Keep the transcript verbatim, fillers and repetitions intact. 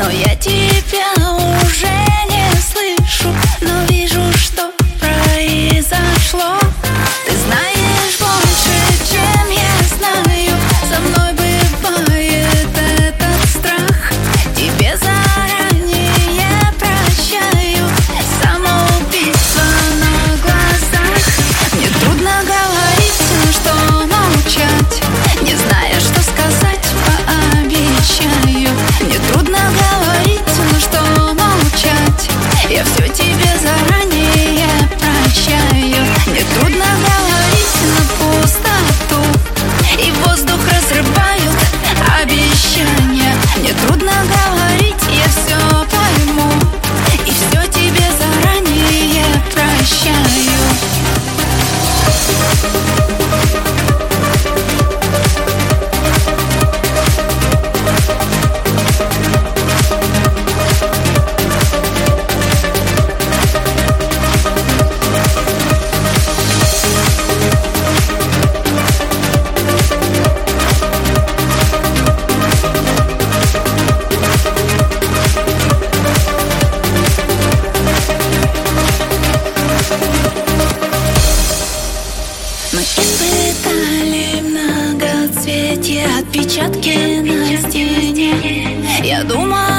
но я тебя уже не слышу. Но вижу, что произошло. Ты знаешь больше, чем я знаю. Со мной бывает этот страх. Тебе заранее прощаю самоубийство на глазах. Мне трудно говорить, что молчать, не зная, что сказать, пообещаю. Мне трудно говорить, что молчать, я все тебе заранее прощаю. Мне трудно говорить на пустоту, и воздух разрывают обещания. Мне трудно говорить, я все пойму, и все тебе заранее прощаю. Мы испытали многоцветие, отпечатки на стене. Я думаю,